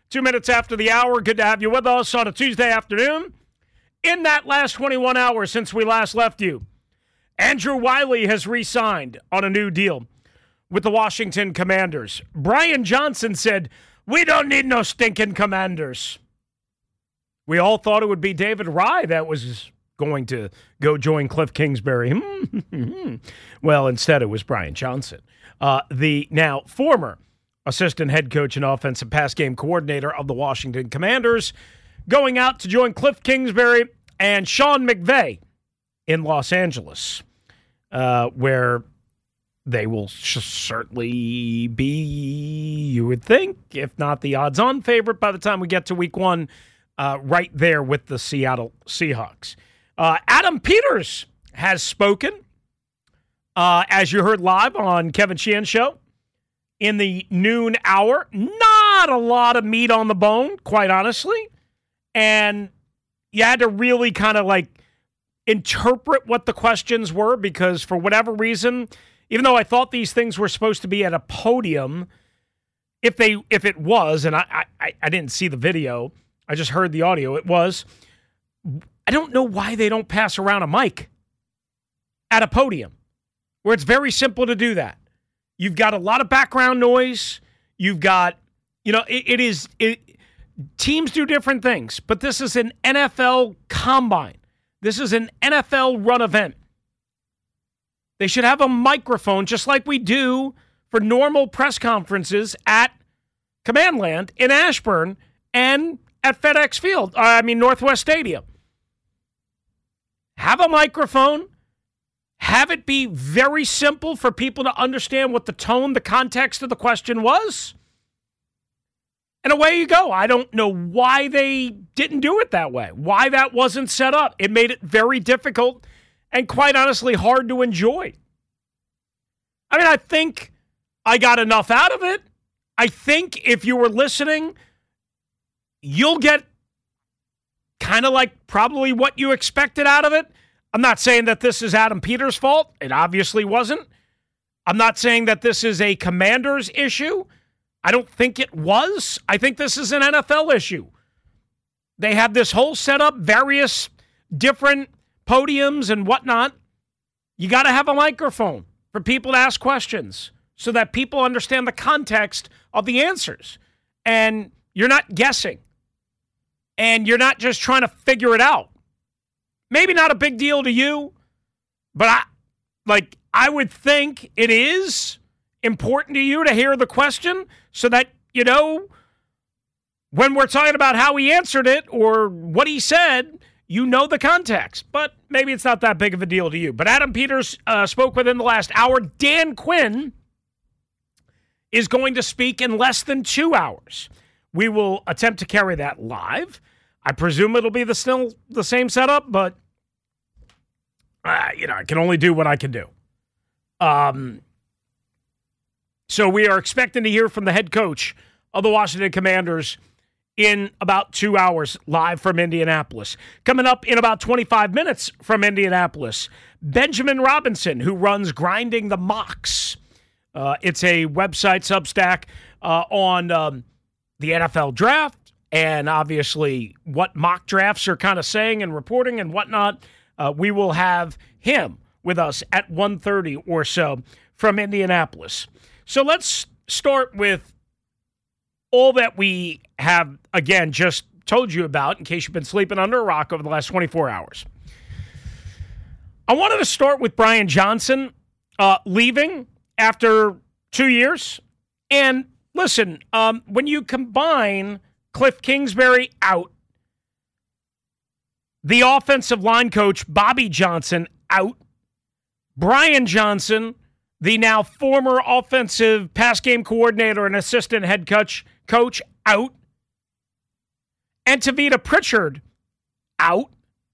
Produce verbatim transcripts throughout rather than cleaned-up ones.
Two minutes after the hour. Good to have you with us on a Tuesday afternoon. In that last twenty-one hours since we last left you, Andrew Wiley has re-signed on a new deal with the Washington Commanders. Brian Johnson said, "We don't need no stinking Commanders." We all thought it would be David Rye that was going to go join Cliff Kingsbury. Well, instead it was Brian Johnson, uh, the now former assistant head coach and offensive pass game coordinator of the Washington Commanders, going out to join Cliff Kingsbury and Sean McVay in Los Angeles, uh, where they will sh- certainly be, you would think, if not the odds-on favorite by the time we get to week one, uh, right there with the Seattle Seahawks. Uh, Adam Peters has spoken, uh, as you heard live on Kevin Sheehan's show in the noon hour. Not a lot of meat on the bone, quite honestly. And you had to really kind of like interpret what the questions were because for whatever reason, even though I thought these things were supposed to be at a podium, if they if it was, and I, I, I didn't see the video, I just heard the audio, it was, I don't know why they don't pass around a mic at a podium where it's very simple to do that. You've got a lot of background noise. You've got, you know, it, it is, it, teams do different things, but this is an N F L combine. This is an N F L run event. They should have a microphone just like we do for normal press conferences at Commandland in Ashburn and at FedEx Field, I mean Northwest Stadium. Have a microphone. Have it be very simple for people to understand what the tone, the context of the question was. And away you go. I don't know why they didn't do it that way, why that wasn't set up. It made it very difficult and quite honestly hard to enjoy. I mean, I think I got enough out of it. I think if you were listening, you'll get kind of like probably what you expected out of it. I'm not saying that this is Adam Peters' fault. It obviously wasn't. I'm not saying that this is a Commanders issue. I don't think it was. I think this is an N F L issue. They have this whole setup, various different podiums and whatnot. You got to have a microphone for people to ask questions so that people understand the context of the answers. And you're not guessing. And you're not just trying to figure it out. Maybe not a big deal to you, but I like I would think it is important to you to hear the question so that, you know, when we're talking about how he answered it or what he said, you know the context. But maybe it's not that big of a deal to you. But Adam Peters uh, spoke within the last hour. Dan Quinn is going to speak in less than two hours. We will attempt to carry that live. I presume it'll be the still the same setup, but uh, you know, I can only do what I can do. Um, so we are expecting to hear from the head coach of the Washington Commanders in about two hours live from Indianapolis. Coming up in about twenty-five minutes from Indianapolis, Benjamin Robinson, who runs Grinding the Mocks. Uh, it's a website Substack uh, on um, the N F L draft. And obviously what mock drafts are kind of saying and reporting and whatnot. Uh, we will have him with us at one thirty or so from Indianapolis. So let's start with all that we have, again, just told you about in case you've been sleeping under a rock over the last twenty-four hours. I wanted to start with Brian Johnson uh, leaving after two years. And listen, um, when you combine Cliff Kingsbury out, the offensive line coach, Bobby Johnson, out, Brian Johnson, the now former offensive pass game coordinator and assistant head coach, coach out, and Tavita Pritchard out,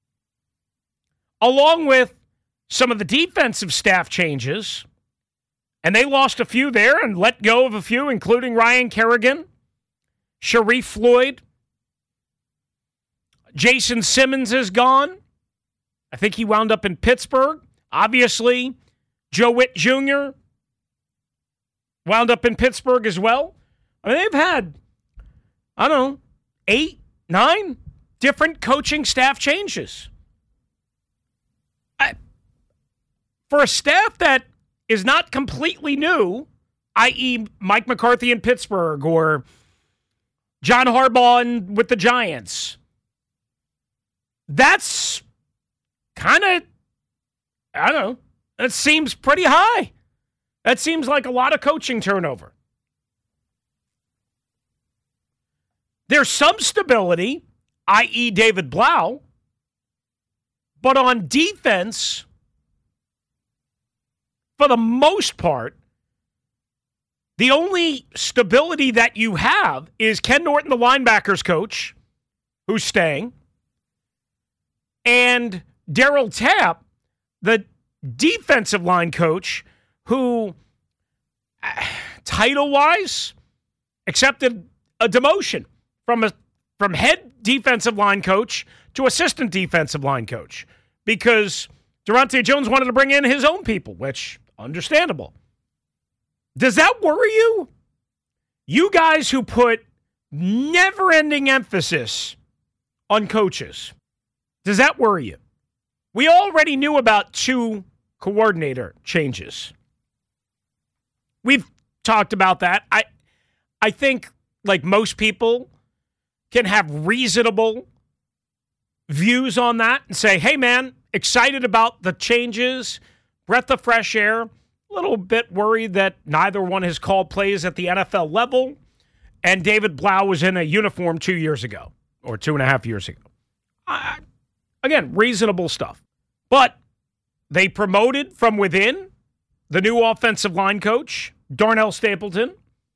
along with some of the defensive staff changes, and they lost a few there and let go of a few, including Ryan Kerrigan, Sharif Floyd. Jason Simmons is gone. I think he wound up in Pittsburgh. Obviously, Joe Witt Junior wound up in Pittsburgh as well. I mean, they've had I don't know, eight, nine different coaching staff changes. I, for a staff that is not completely new, that is. Mike McCarthy in Pittsburgh or John Harbaugh in, with the Giants, that's kind of, I don't know, that seems pretty high. That seems like a lot of coaching turnover. There's some stability, that is. David Blau, but on defense, for the most part, the only stability that you have is Ken Norton, the linebackers coach, who's staying, and Darryl Tapp, the defensive line coach, who, title-wise, accepted a demotion from a from head defensive line coach to assistant defensive line coach because Durante Jones wanted to bring in his own people, which, understandable. Does that worry you? You guys who put never-ending emphasis on coaches, does that worry you? We already knew about two coordinator changes. We've talked about that. I I think, like most people, can have reasonable views on that and say, hey, man, excited about the changes, breath of fresh air, a little bit worried that neither one has called plays at the N F L level, and David Blau was in a uniform two years ago or two and a half years ago. Uh, again, reasonable stuff. But they promoted from within the new offensive line coach, Darnell Stapleton.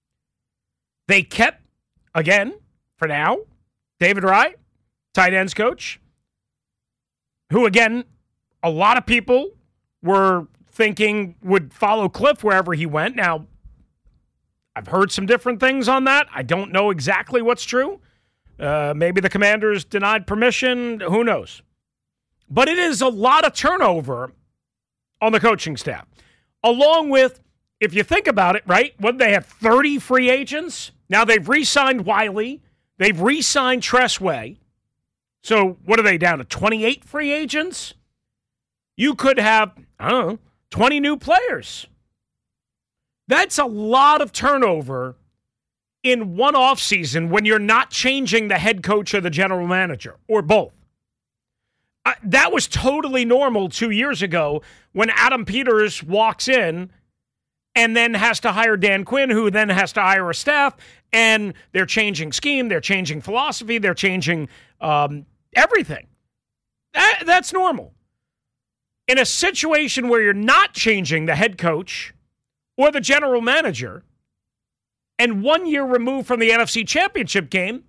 They kept, again, for now, David Wright, tight ends coach, who, again, a lot of people were thinking would follow Cliff wherever he went. Now, I've heard some different things on that. I don't know exactly what's true. Uh, maybe the Commanders denied permission. Who knows? But it is a lot of turnover on the coaching staff. Along with, if you think about it, right, what they have thirty free agents. Now they've re-signed Wiley. They've re-signed Tressway. So what are they down to, twenty-eight free agents? You could have, I don't know, twenty new players. That's a lot of turnover in one offseason when you're not changing the head coach or the general manager, or both. Uh, that was totally normal two years ago when Adam Peters walks in and then has to hire Dan Quinn, who then has to hire a staff, and they're changing scheme, they're changing philosophy, they're changing um, everything. That, that's normal. In a situation where you're not changing the head coach or the general manager, and one year removed from the N F C Championship game,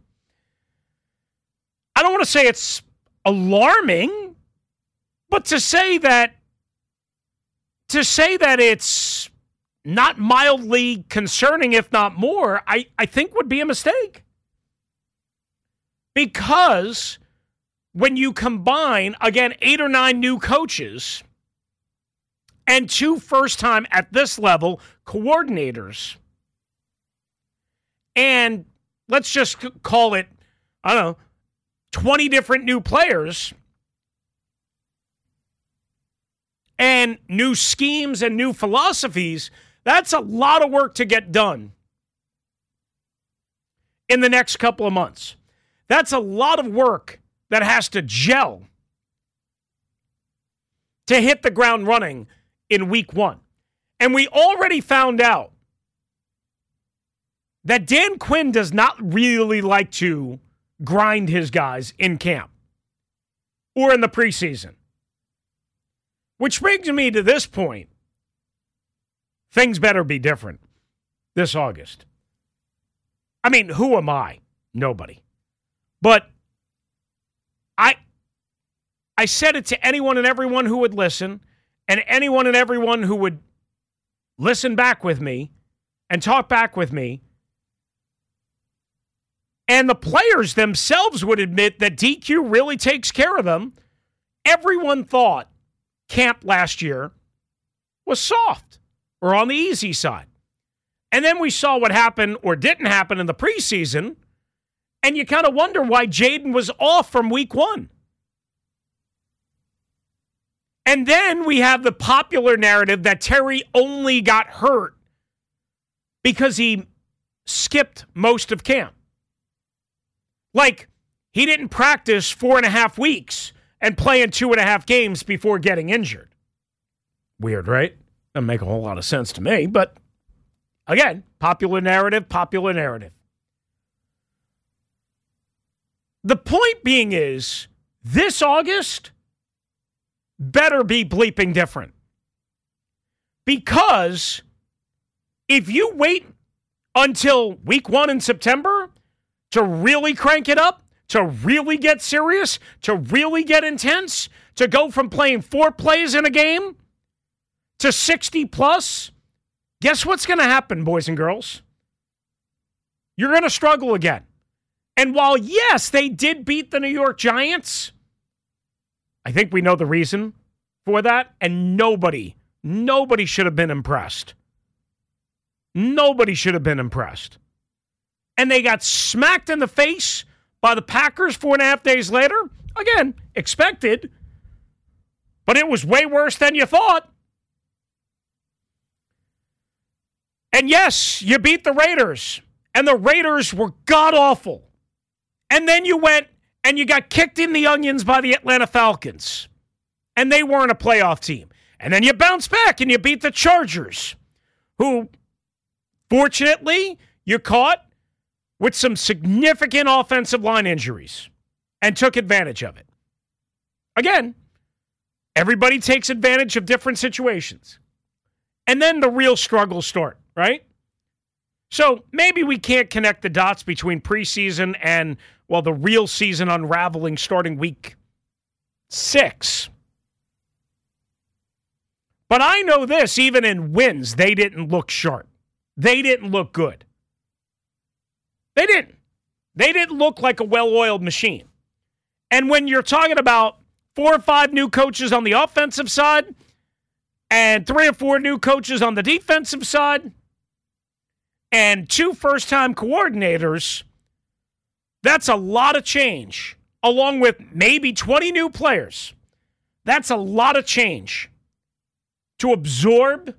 I don't want to say it's alarming, but to say that to say that it's not mildly concerning, if not more, I, I think would be a mistake. Because when you combine, again, eight or nine new coaches and two first-time at this level coordinators, and let's just call it, I don't know, twenty different new players and new schemes and new philosophies, that's a lot of work to get done in the next couple of months. That's a lot of work that has to gel to hit the ground running in week one. And we already found out that Dan Quinn does not really like to grind his guys in camp or in the preseason. Which brings me to this point. Things better be different this August. I mean, who am I? Nobody. But I I said it to anyone and everyone who would listen, and anyone and everyone who would listen back with me and talk back with me. And the players themselves would admit that D Q really takes care of them. Everyone thought camp last year was soft or on the easy side. And then we saw what happened or didn't happen in the preseason, And you kind of wonder why Jaden was off from week one. And then we have the popular narrative that Terry only got hurt because he skipped most of camp. Like, he didn't practice four and a half weeks and play in two and a half games before getting injured. Weird, right? Doesn't make a whole lot of sense to me, but again, popular narrative, popular narrative. The point being is, this August better be bleeping different. Because if you wait until week one in September to really crank it up, to really get serious, to really get intense, to go from playing four plays in a game to sixty plus, guess what's going to happen, boys and girls? You're going to struggle again. And while, yes, they did beat the New York Giants, I think we know the reason for that, and nobody, nobody should have been impressed. Nobody should have been impressed. And they got smacked in the face by the Packers four and a half days later. Again, expected, but it was way worse than you thought. And yes, you beat the Raiders, and the Raiders were god-awful. And then you went and you got kicked in the onions by the Atlanta Falcons, and they weren't a playoff team. And then you bounced back and you beat the Chargers, who, fortunately, you caught with some significant offensive line injuries and took advantage of it. Again, everybody takes advantage of different situations. And then the real struggles start, right? So maybe we can't connect the dots between preseason and, well, the real season unraveling starting week six. But I know this, even in wins, they didn't look sharp. They didn't look good. They didn't. They didn't look like a well-oiled machine. And when you're talking about four or five new coaches on the offensive side and three or four new coaches on the defensive side and two first-time coordinators, that's a lot of change, along with maybe twenty new players. That's a lot of change to absorb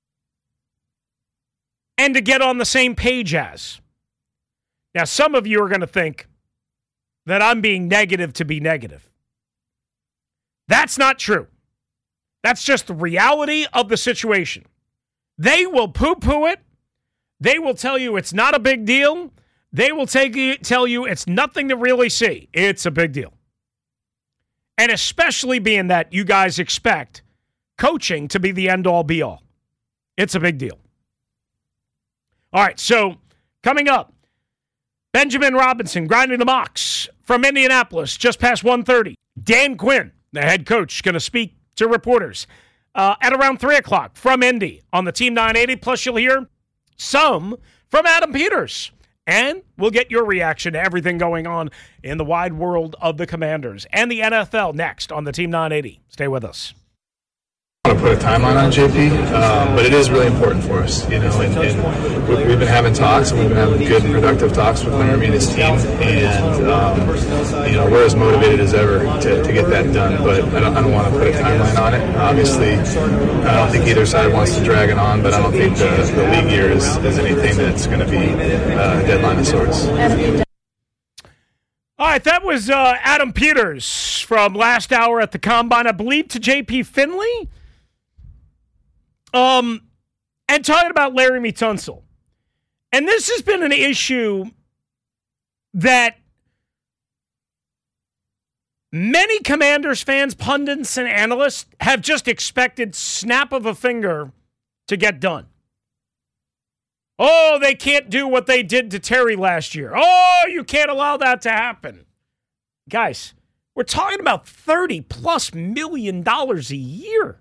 and to get on the same page as. Now, some of you are going to think that I'm being negative to be negative. That's not true. That's just the reality of the situation. They will poo-poo it. They will tell you it's not a big deal. They will take you, tell you it's nothing to really see. It's a big deal. And especially being that you guys expect coaching to be the end-all, be-all. It's a big deal. All right, so coming up, Benjamin Robinson grinding the mocks from Indianapolis just past one thirty. Dan Quinn, the head coach, going to speak to reporters uh, at around three o'clock from Indy on the Team nine eighty. Plus, you'll hear some from Adam Peters. And we'll get your reaction to everything going on in the wide world of the Commanders and the N F L next on the Team nine eighty. Stay with us. I don't want to put a timeline on it, J P, um, but it is really important for us, you know, and, and we've been having talks, and we've been having good and productive talks with Laramie and his team, and, um, you know, we're as motivated as ever to, to get that done, but I don't, I don't want to put a timeline on it. Obviously, I don't think either side wants to drag it on, but I don't think the, the league year is, is anything that's going to be uh, a deadline of sorts. All right, that was uh, Adam Peters from last hour at the Combine, I believe, to J P Finley. Um, and talking about Laramie Tunsil. And this has been an issue that many Commanders fans, pundits, and analysts have just expected snap of a finger to get done. Oh, they can't do what they did to Terry last year. Oh, you can't allow that to happen. Guys, we're talking about thirty plus million dollars a year.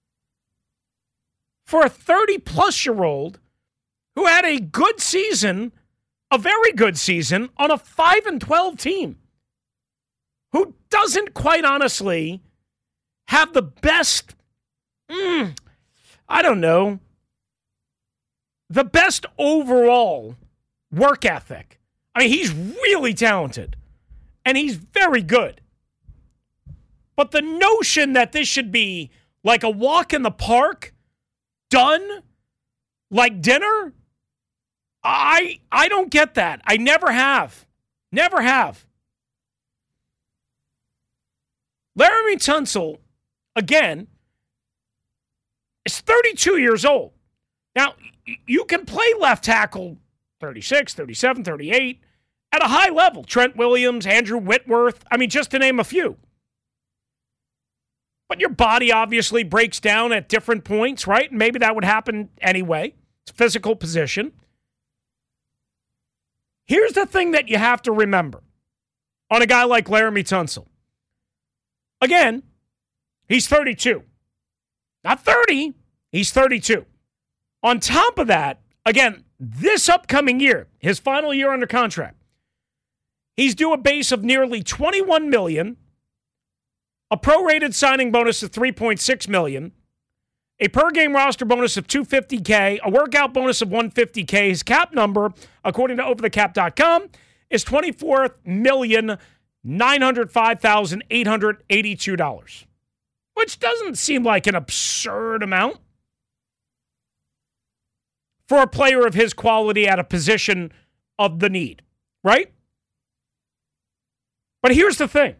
For a thirty-plus-year-old who had a good season, a very good season, on a five and twelve team, who doesn't quite honestly have the best, mm, I don't know, the best overall work ethic. I mean, he's really talented, and he's very good. But the notion that this should be like a walk in the park, done like dinner, I I don't get that. I never have. Never have. Laremy Tunsil, again, is thirty-two years old. Now, you can play left tackle thirty-six, thirty-seven, thirty-eight at a high level. Trent Williams, Andrew Whitworth, I mean, just to name a few. But your body obviously breaks down at different points, right? And maybe that would happen anyway. It's a physical position. Here's the thing that you have to remember on a guy like Laremy Tunsil. Again, he's thirty-two. Not thirty, he's thirty-two. On top of that, again, this upcoming year, his final year under contract, he's due a base of nearly twenty-one million dollars, a prorated signing bonus of three point six million dollars, a per-game roster bonus of two hundred fifty thousand dollars, a workout bonus of one hundred fifty thousand dollars. His cap number, according to over the cap dot com, is twenty-four million nine hundred five thousand eight hundred eighty-two dollars, which doesn't seem like an absurd amount for a player of his quality at a position of the need, right? But here's the thing.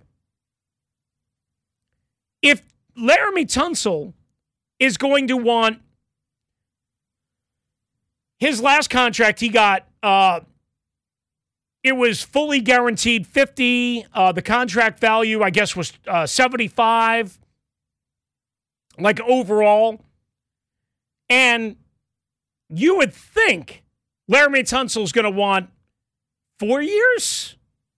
If Laremy Tunsil is going to want his last contract, he got, uh, it was fully guaranteed fifty. Uh, the contract value, I guess, was uh, seventy-five, like overall. And you would think Laremy Tunsil is going to want four years?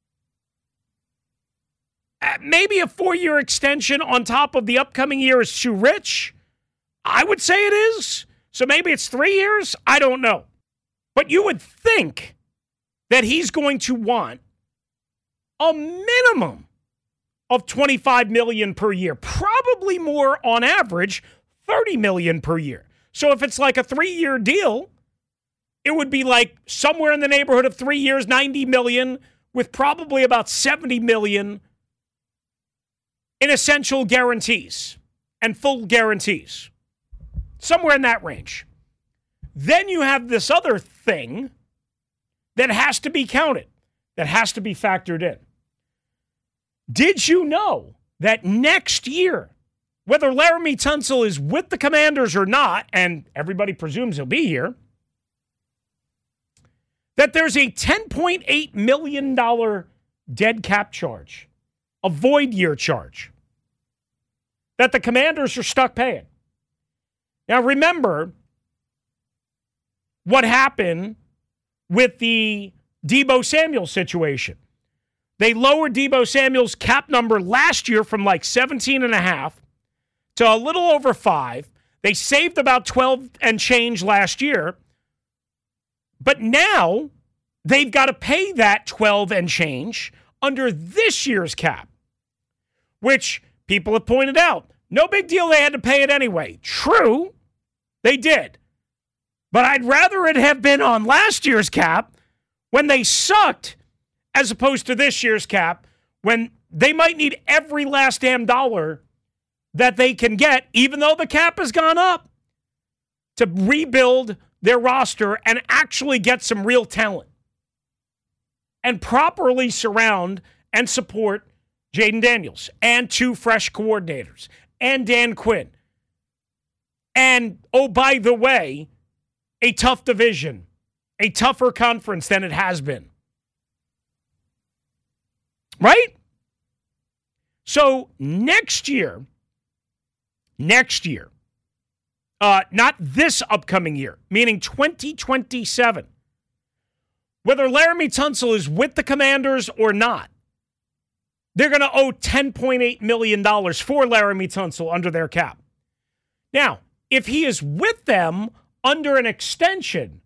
Uh, maybe a four-year extension on top of the upcoming year is too rich. I would say it is. So maybe it's three years. I don't know. But you would think that he's going to want a minimum of twenty-five million dollars per year. Probably more on average, thirty million dollars per year. So if it's like a three-year deal, it would be like somewhere in the neighborhood of three years, ninety million dollars, with probably about seventy million dollars in essential guarantees and full guarantees. Somewhere in that range. Then you have this other thing that has to be counted, that has to be factored in. Did you know that next year, whether Laremy Tunsil is with the Commanders or not, and everybody presumes he'll be here, that there's a ten point eight million dollars dead cap charge, a void year charge, that the Commanders are stuck paying? Now, remember what happened with the Deebo Samuel situation. They lowered Deebo Samuel's cap number last year from like seventeen and a half to a little over five. They saved about twelve and change last year. But now they've got to pay that twelve and change under this year's cap, which people have pointed out, no big deal, they had to pay it anyway. True, they did. But I'd rather it have been on last year's cap when they sucked as opposed to this year's cap when they might need every last damn dollar that they can get, even though the cap has gone up, to rebuild their roster and actually get some real talent and properly surround and support Jaden Daniels and two fresh coordinators and Dan Quinn. And, oh, by the way, a tough division, a tougher conference than it has been. Right? So next year, next year, uh, not this upcoming year, meaning twenty twenty-seven, whether Laremy Tunsil is with the Commanders or not, they're going to owe ten point eight million dollars for Laremy Tunsil under their cap. Now, if he is with them under an extension,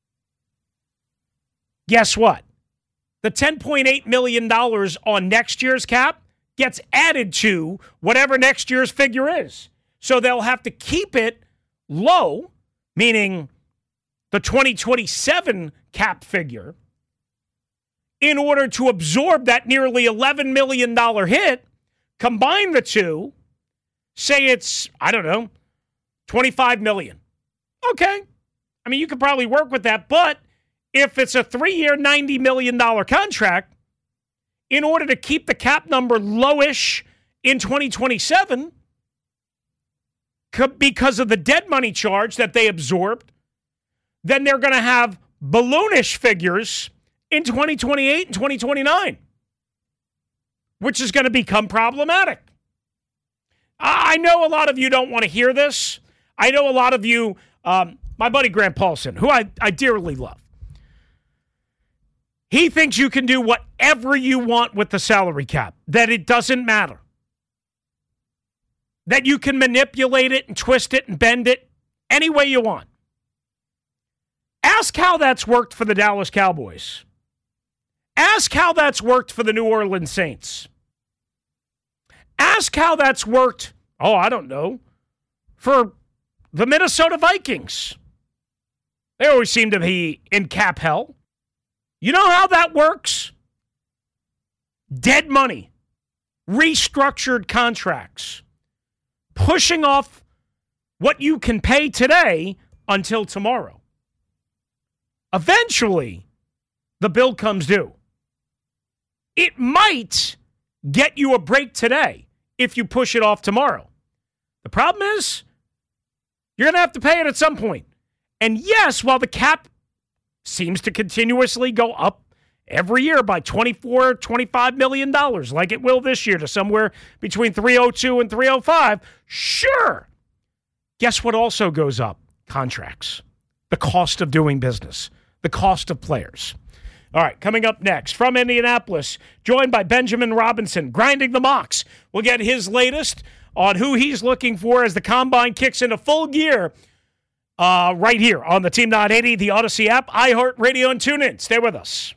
guess what? The ten point eight million dollars on next year's cap gets added to whatever next year's figure is. So they'll have to keep it low, meaning the twenty twenty-seven cap figure, in order to absorb that nearly eleven million dollars hit. Combine the two, say it's, I don't know, twenty-five million dollars. Okay. I mean, you could probably work with that, but if it's a three-year, ninety million dollars contract, in order to keep the cap number lowish in twenty twenty-seven, because of the dead money charge that they absorbed, then they're going to have balloonish figures in twenty twenty-eight and twenty twenty-nine, which is going to become problematic. I know a lot of you don't want to hear this. I know a lot of you, um, my buddy Grant Paulson, who I, I dearly love, he thinks you can do whatever you want with the salary cap, that it doesn't matter, that you can manipulate it and twist it and bend it any way you want. Ask how that's worked for the Dallas Cowboys. Ask how that's worked for the New Orleans Saints. Ask how that's worked, oh, I don't know, for the Minnesota Vikings. They always seem to be in cap hell. You know how that works? Dead money, restructured contracts, pushing off what you can pay today until tomorrow. Eventually, the bill comes due. It might get you a break today if you push it off tomorrow. The problem is, you're going to have to pay it at some point. And yes, while the cap seems to continuously go up every year by twenty-four, twenty-five million dollars, like it will this year, to somewhere between three oh two and three oh five, sure. Guess what also goes up? Contracts. The cost of doing business. The cost of players. All right, coming up next, from Indianapolis, joined by Benjamin Robinson, grinding the mocks. We'll get his latest on who he's looking for as the Combine kicks into full gear uh, right here on the Team nine eighty, the Odyssey app, iHeartRadio, and TuneIn. Stay with us.